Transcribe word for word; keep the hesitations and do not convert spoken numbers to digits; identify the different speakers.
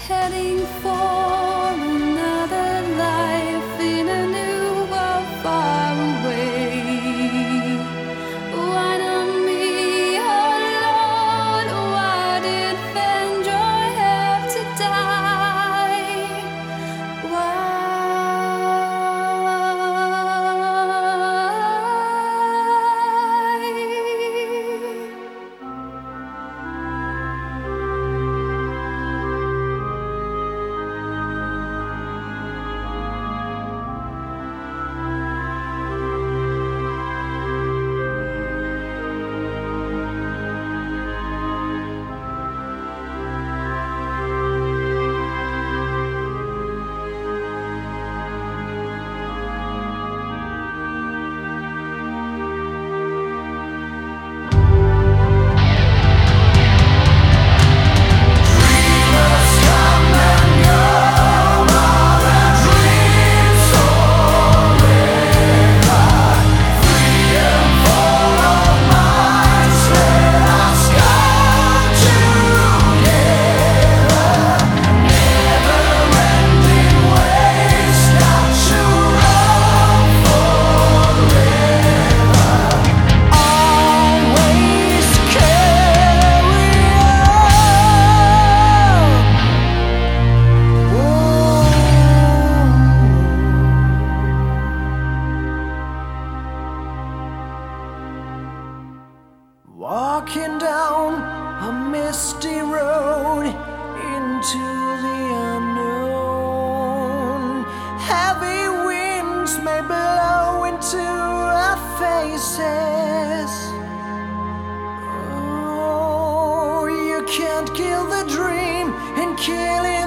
Speaker 1: heading for another life in a new world far away. Why not me, oh Lord? Why did Fenjoy have to die?
Speaker 2: Walking down a misty road into the unknown. Heavy winds may blow into our faces. Oh, you can't kill the dream and kill it.